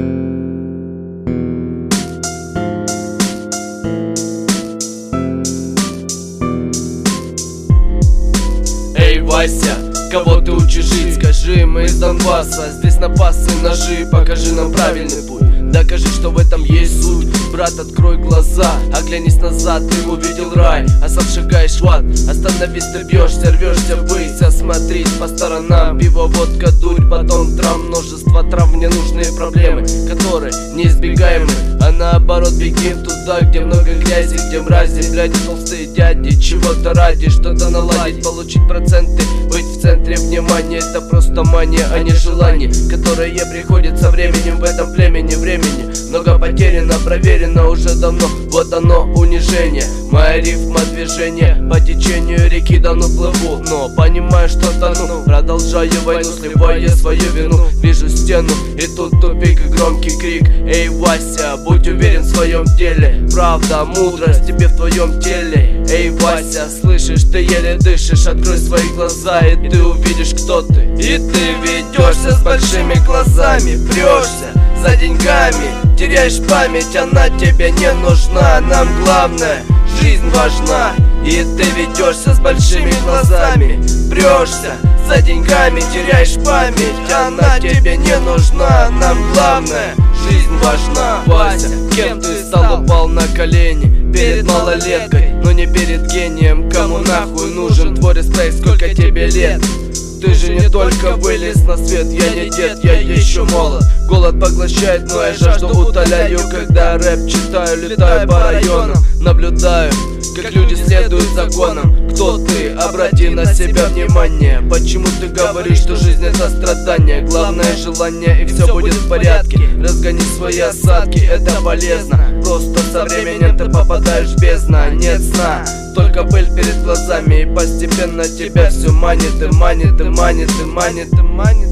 Эй, Вася, кого ты учишь жить? Скажи, мы из Донбасса, здесь напасы, ножи. Покажи нам правильный путь, докажи, что в этом есть суть. Брат, открой глаза, оглянись назад, ты увидел рай, а сам шагаешь в ад. Остановись, ты бьешься, рвешься ввысь, осмотрись по сторонам. Пиво, водка, дурь, потом травм, множество травм, ненужные проблемы, которые неизбегаемы. А наоборот, беги туда, где много грязи, где мрази, бляди, толстые дяди. Чего-то ради, что-то наладить, получить проценты, быть в центре внимания. Это просто мания, а не желание, которое приходит со временем в этом племени. Времени много потеряно, проверено уже давно. Вот оно, унижение. Моя рифма, движение по течению реки давно плыву, но понимаю, что тону. Продолжаю войну, сливая свою вину. Вижу стену, и тут тупик и громкий крик. Эй, Вася, будь уверен в своем деле. Правда, мудрость тебе в твоем теле. Эй, Вася, слышишь, ты еле дышишь. Открой свои глаза, и ты увидишь, кто ты. И ты ведешься с большими глазами, прешься за деньгами, теряешь память, она тебе не нужна. Нам главное, жизнь важна. И ты ведешься с большими глазами, прешься за деньгами, теряешь память, она тебе не нужна. Нам главное, жизнь важна. Вася, кем ты стал? Упал на колени перед малолеткой, но не перед гением. Кому нахуй нужен твой респект, сколько тебе лет? Ты же не только вылез на свет, я не дед, я еще молод. Голод поглощает, но я жажду утоляю. Когда рэп читаю, летаю по районам, наблюдаю, как люди следуют законам. Кто ты? Обрати на себя внимание. Почему ты говоришь, что жизнь это страдание? Главное желание, и все будет в порядке. Разгони свои осадки, это полезно. Просто со временем ты попадаешь в бездну. Нет сна, только пыль перед глазами, и постепенно тебя все манит и манит, и манит, и манит, и манит.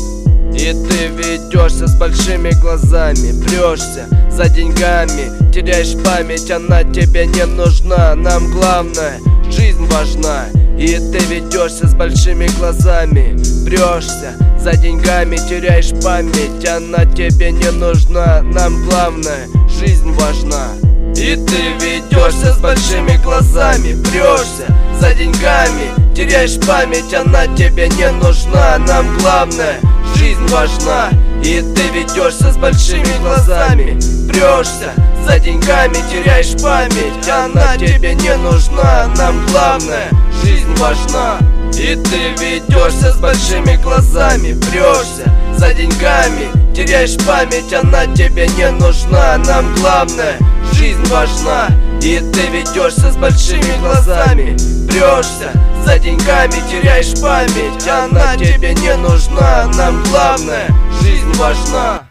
И ты ведешься с большими глазами, прешься за деньгами, теряешь память, она тебе не нужна. Нам главное, жизнь важна. И ты ведешься с большими глазами, прешься за деньгами, теряешь память, она тебе не нужна. Нам главное, жизнь важна. И ты ведешься с большими глазами, прешься за деньгами, теряешь память, она тебе не нужна. Нам главное, жизнь важна. И ты ведешься с большими глазами, прешься за деньгами, теряешь память, она тебе не нужна. Нам главное, жизнь важна. И ты ведешься с большими глазами, прешься за деньгами, теряешь память, она тебе не нужна. Нам главное, жизнь важна. И ты ведешься с большими глазами, прешься за деньгами, теряешь память, она тебе не нужна. Нам главное, жизнь важна.